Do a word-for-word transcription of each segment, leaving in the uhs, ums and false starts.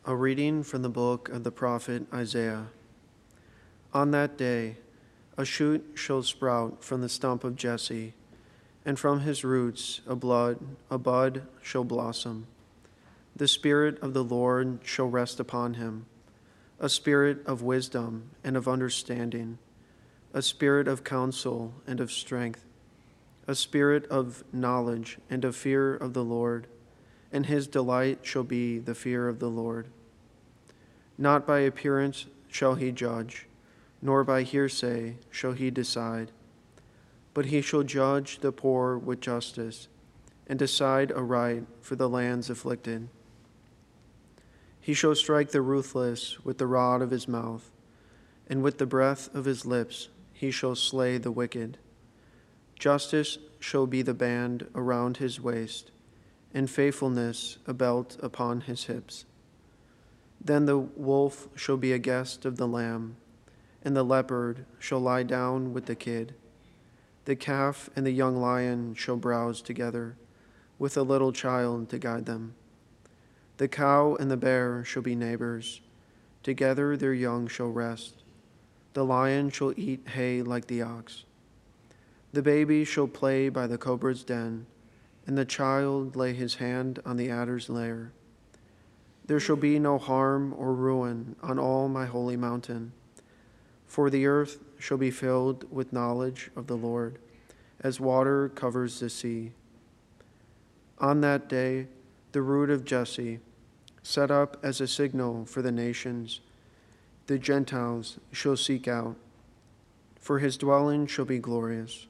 A reading from the book of the prophet Isaiah. On that day, a shoot shall sprout from the stump of Jesse, and from his roots a blood, a bud shall blossom. The Spirit of the Lord shall rest upon him, a spirit of wisdom and of understanding, a spirit of counsel and of strength, a spirit of knowledge and of fear of the Lord, and his delight shall be the fear of the Lord. Not by appearance shall he judge, nor by hearsay shall he decide, but he shall judge the poor with justice, and decide aright for the land's afflicted. He shall strike the ruthless with the rod of his mouth, and with the breath of his lips he shall slay the wicked. Justice shall be the band around his waist, and faithfulness a belt upon his hips. Then the wolf shall be a guest of the lamb, and the leopard shall lie down with the kid. The calf and the young lion shall browse together, with a little child to guide them. The cow and the bear shall be neighbors. Together their young shall rest. The lion shall eat hay like the ox. The baby shall play by the cobra's den, and the child lay his hand on the adder's lair. There shall be no harm or ruin on all my holy mountain, for the earth shall be filled with knowledge of the Lord, as water covers the sea. On that day, the root of Jesse, set up as a signal for the nations, the Gentiles shall seek out, for his dwelling shall be glorious.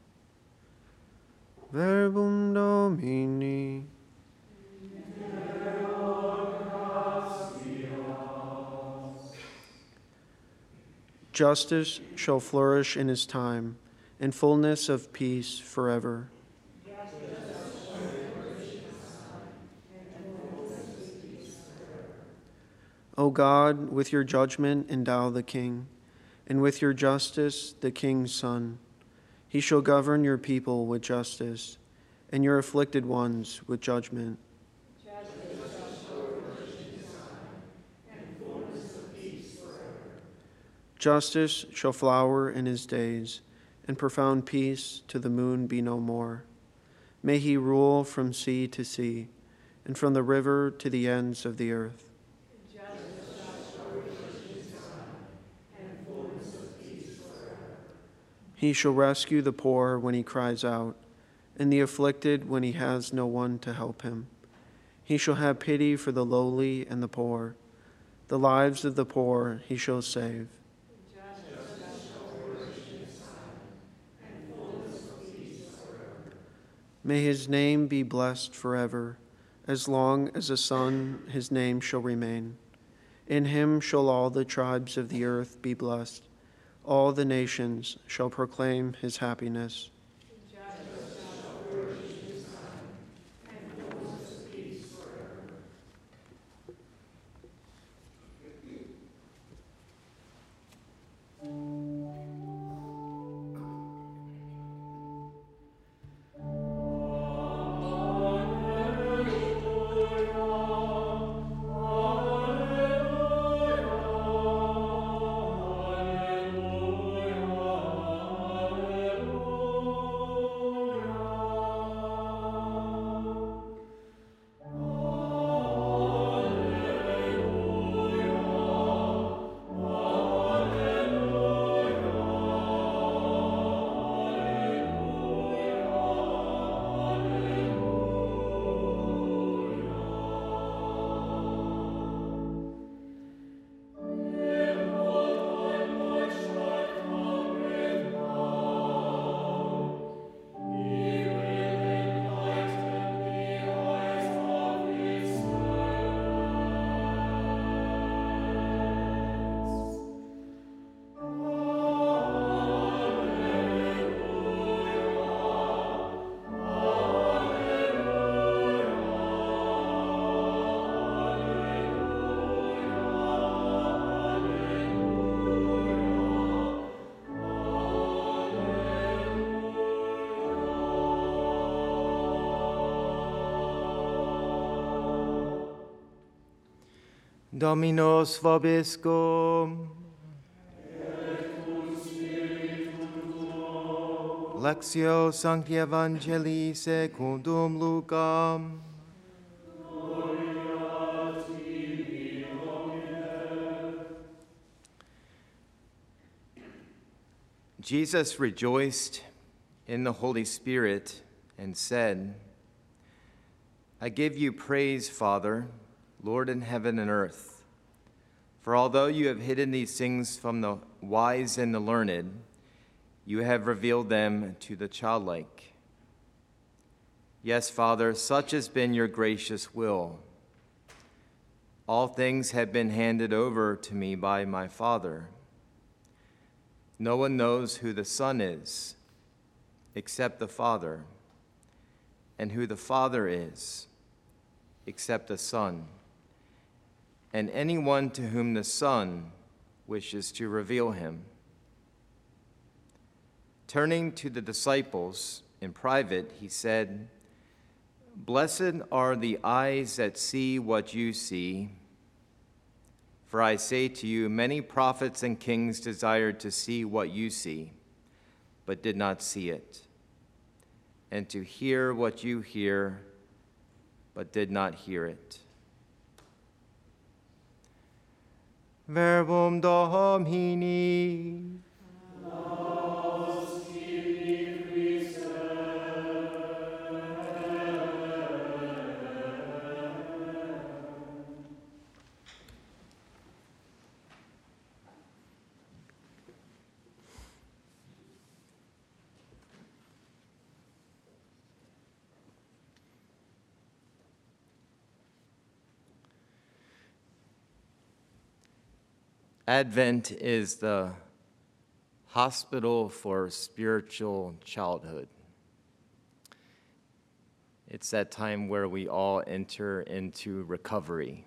Verbum Domini. Justice shall flourish in his time, and fullness of peace forever. O God, with your judgment endow the king, and with your justice the king's son. He shall govern your people with justice, and your afflicted ones with judgment. Justice shall flower in his days, and profound peace to the moon be no more. May he rule from sea to sea, and from the river to the ends of the earth. He shall rescue the poor when he cries out, and the afflicted when he has no one to help him. He shall have pity for the lowly and the poor. The lives of the poor he shall save. May his name be blessed forever. As long as the sun, his name shall remain. In him shall all the tribes of the earth be blessed. All the nations shall proclaim his happiness. Dominus vobiscum. Lectio Sancti Evangelii secundum Lucam. Jesus rejoiced in the Holy Spirit and said, I give you praise, Father, Lord in heaven and earth. For although you have hidden these things from the wise and the learned, you have revealed them to the childlike. Yes, Father, such has been your gracious will. All things have been handed over to me by my Father. No one knows who the Son is except the Father, and who the Father is except the Son, and anyone to whom the Son wishes to reveal him. Turning to the disciples in private, he said, Blessed are the eyes that see what you see. For I say to you, many prophets and kings desired to see what you see, but did not see it, and to hear what you hear, but did not hear it. Verbum Domini. Advent is the hospital for spiritual childhood. It's that time where we all enter into recovery.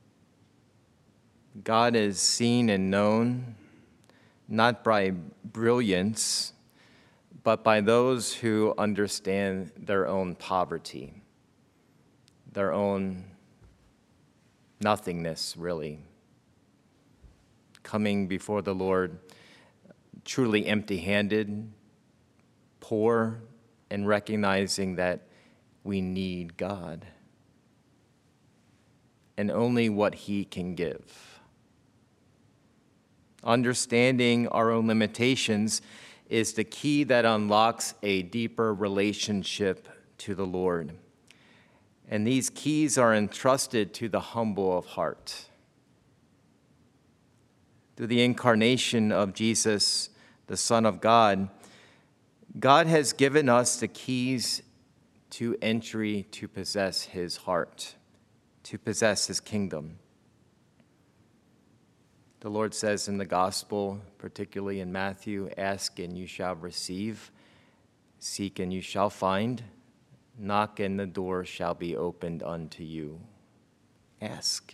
God is seen and known not by brilliance, but by those who understand their own poverty, their own nothingness, really. Coming before the Lord truly empty-handed, poor, and recognizing that we need God and only what He can give. Understanding our own limitations is the key that unlocks a deeper relationship to the Lord. And these keys are entrusted to the humble of heart. Through the incarnation of Jesus, the Son of God, God has given us the keys to entry to possess His heart, to possess His kingdom. The Lord says in the gospel, particularly in Matthew, ask and you shall receive, seek and you shall find, knock and the door shall be opened unto you. Ask.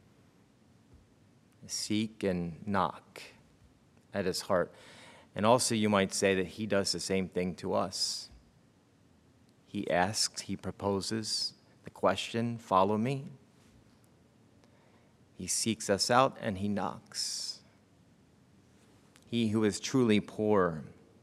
Seek and knock at His heart. And also you might say that He does the same thing to us. He asks, He proposes the question, follow me. He seeks us out and He knocks. He who is truly poor.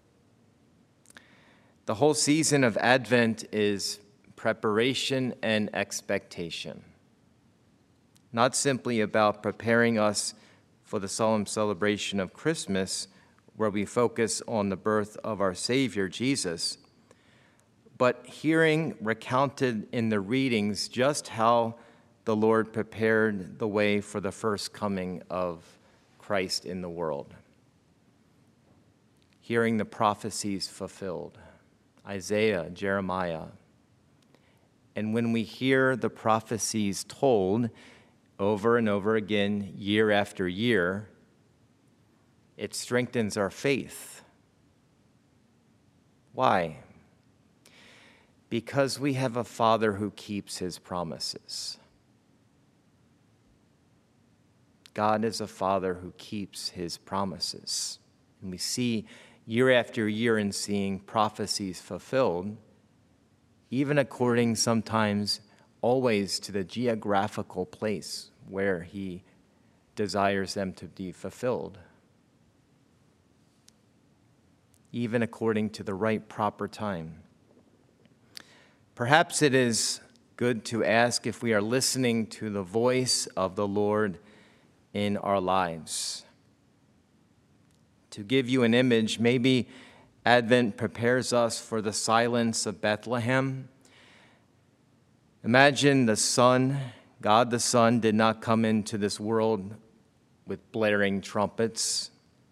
The whole season of Advent is preparation and expectation. Not simply about preparing us for the solemn celebration of Christmas, where we focus on the birth of our Savior, Jesus, but hearing recounted in the readings just how the Lord prepared the way for the first coming of Christ in the world. Hearing the prophecies fulfilled, Isaiah, Jeremiah. And when we hear the prophecies told over and over again, year after year, it strengthens our faith. Why? Because we have a Father who keeps His promises. God is a Father who keeps His promises. And we see year after year in seeing prophecies fulfilled, even according sometimes always to the geographical place where he desires them to be fulfilled, even according to the right proper time. Perhaps it is good to ask if we are listening to the voice of the Lord in our lives. To give you an image, maybe Advent prepares us for the silence of Bethlehem. Imagine the Son, God the Son, did not come into this world with blaring trumpets,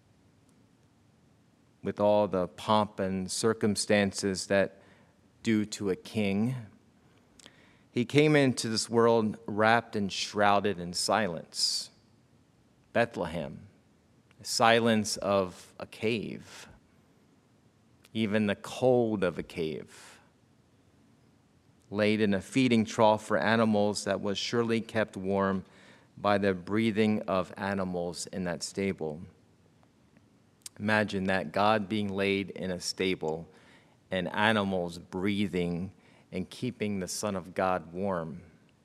with all the pomp and circumstances that due to a king. He came into this world wrapped and shrouded in silence. Bethlehem, the silence of a cave, even the cold of a cave, laid in a feeding trough for animals that was surely kept warm by the breathing of animals in that stable. Imagine that, God being laid in a stable and animals breathing and keeping the Son of God warm.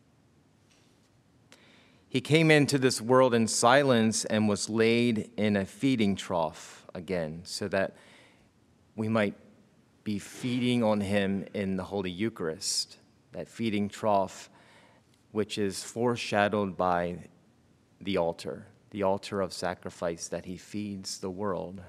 He came into this world in silence and was laid in a feeding trough again, so that we might be feeding on him in the Holy Eucharist, that feeding trough which is foreshadowed by the altar, the altar of sacrifice that he feeds the world.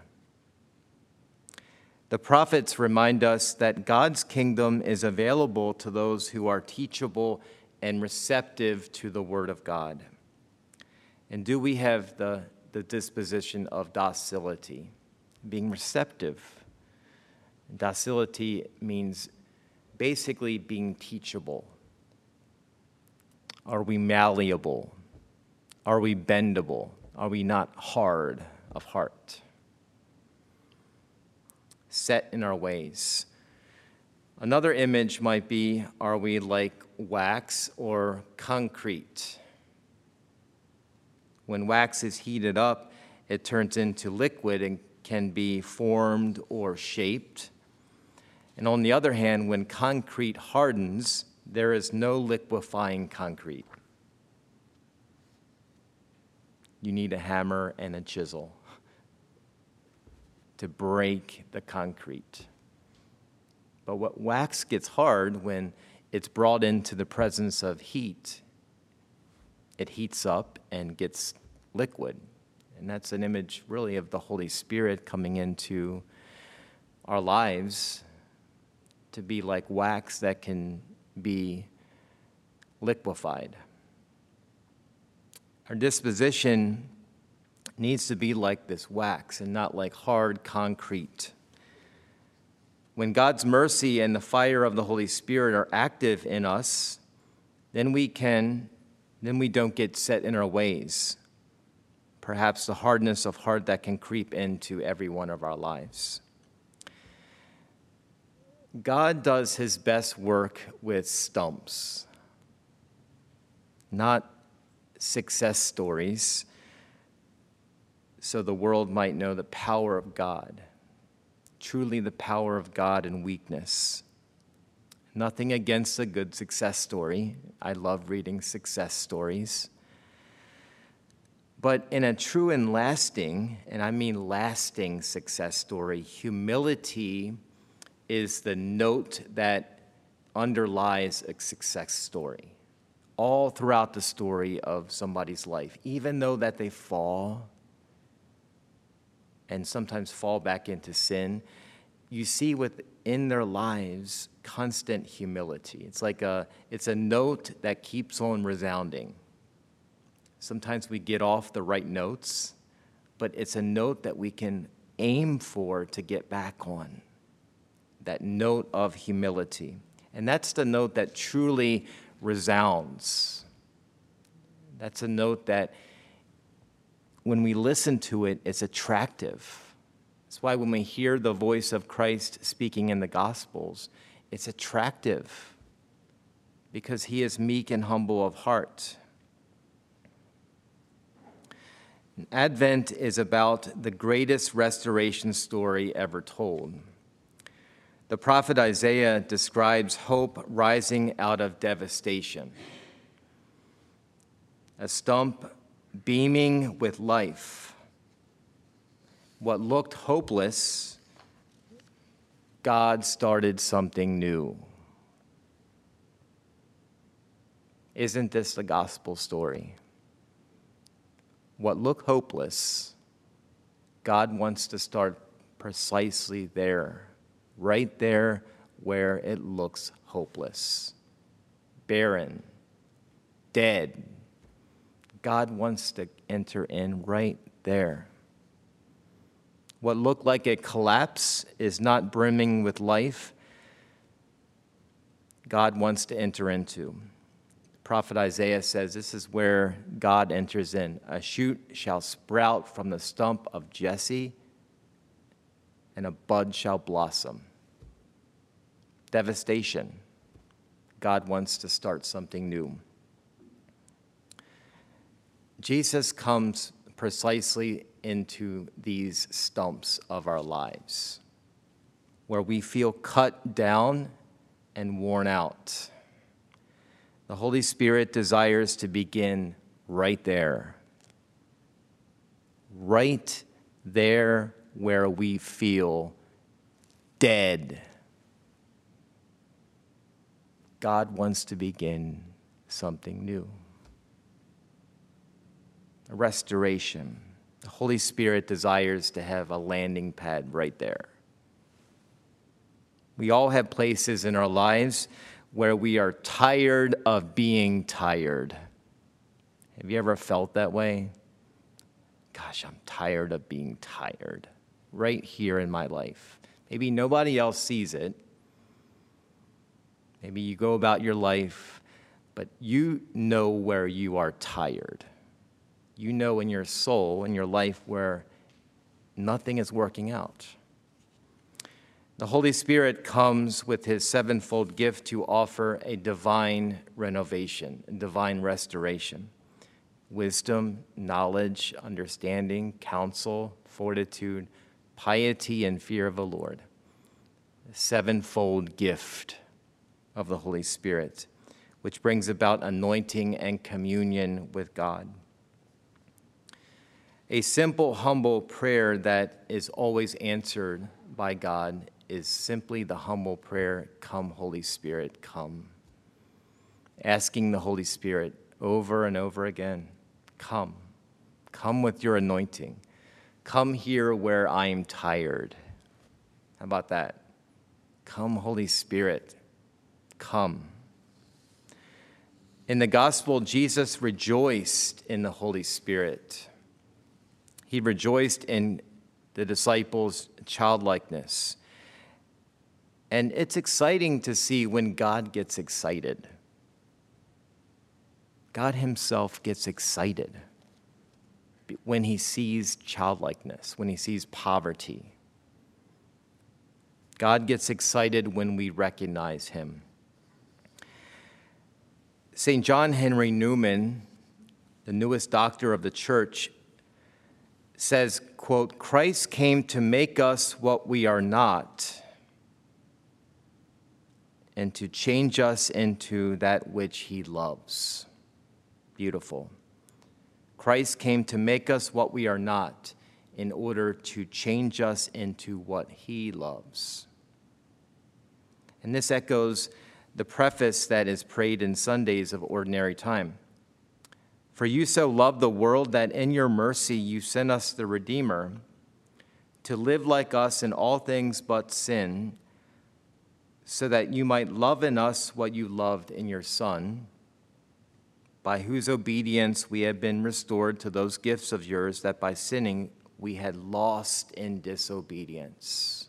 The prophets remind us that God's kingdom is available to those who are teachable and receptive to the word of God. And do we have the, the disposition of docility, being receptive? Docility means basically being teachable. Are we malleable? Are we bendable? Are we not hard of heart? Set in our ways. Another image might be, are we like wax or concrete? When wax is heated up, it turns into liquid and can be formed or shaped. And on the other hand, when concrete hardens, there is no liquefying concrete. You need a hammer and a chisel to break the concrete. But what wax gets hard when it's brought into the presence of heat. It heats up and gets liquid. And that's an image really of the Holy Spirit coming into our lives to be like wax that can be liquefied. Our disposition needs to be like this wax and not like hard concrete. When God's mercy and the fire of the Holy Spirit are active in us, then we can, then we don't get set in our ways. Perhaps the hardness of heart that can creep into every one of our lives. God does his best work with stumps, not success stories, so the world might know the power of God, truly the power of God in weakness. Nothing against a good success story. I love reading success stories. But in a true and lasting, and I mean lasting success story, humility is the note that underlies a success story all throughout the story of somebody's life, even though that they fall and sometimes fall back into sin. You see within their lives constant humility. It's like a, it's a note that keeps on resounding. Sometimes we get off the right notes, but it's a note that we can aim for to get back on. That note of humility. And that's the note that truly resounds. That's a note that when we listen to it, it's attractive. That's why when we hear the voice of Christ speaking in the Gospels, it's attractive because he is meek and humble of heart. Advent is about the greatest restoration story ever told. The prophet Isaiah describes hope rising out of devastation. a stump beaming with life. What looked hopeless, God started something new. Isn't this the gospel story? What looked hopeless, God wants to start precisely there, right there where it looks hopeless, barren, dead. God wants to enter in right there. What looked like a collapse is not brimming with life. God wants to enter into. Prophet Isaiah says this is where God enters in. A shoot shall sprout from the stump of Jesse, and a bud shall blossom. Devastation. God wants to start something new. Jesus comes precisely into these stumps of our lives, where we feel cut down and worn out. The Holy Spirit desires to begin right there, right there where we feel dead. God wants to begin something new. A restoration. The Holy Spirit desires to have a landing pad right there. We all have places in our lives where we are tired of being tired. Have you ever felt that way? Gosh, I'm tired of being tired right here in my life. Maybe nobody else sees it. Maybe you go about your life, but you know where you are tired. You know in your soul, in your life, where nothing is working out. The Holy Spirit comes with his sevenfold gift to offer a divine renovation, a divine restoration. Wisdom, knowledge, understanding, counsel, fortitude, piety, and fear of the Lord. A sevenfold gift of the Holy Spirit, which brings about anointing and communion with God. A simple, humble prayer that is always answered by God is simply the humble prayer, "Come, Holy Spirit, come." Asking the Holy Spirit over and over again, come. Come with your anointing. Come here where I am tired. How about that? Come, Holy Spirit, come. In the gospel, Jesus rejoiced in the Holy Spirit. He rejoiced in the disciples' childlikeness. And it's exciting to see when God gets excited. God himself gets excited when he sees childlikeness, when he sees poverty. God gets excited when we recognize him. Saint John Henry Newman, the newest doctor of the church, says, quote, "Christ came to make us what we are not, and to change us into that which he loves." Beautiful. Christ came to make us what we are not in order to change us into what he loves. And this echoes the preface that is prayed in Sundays of Ordinary Time. For you so loved the world that in your mercy you sent us the Redeemer to live like us in all things but sin, so that you might love in us what you loved in your Son, by whose obedience we have been restored to those gifts of yours that by sinning we had lost in disobedience.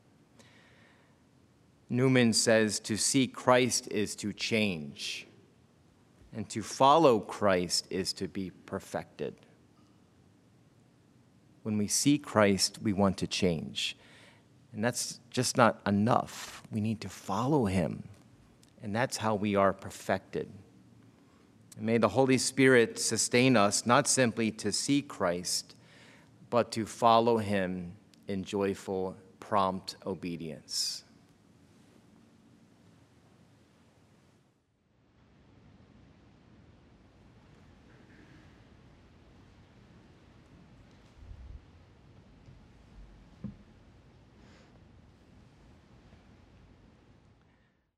Newman says to see Christ is to change, and to follow Christ is to be perfected. When we see Christ, we want to change. And that's just not enough. We need to follow him. And that's how we are perfected. And may the Holy Spirit sustain us not simply to see Christ, but to follow him in joyful, prompt obedience.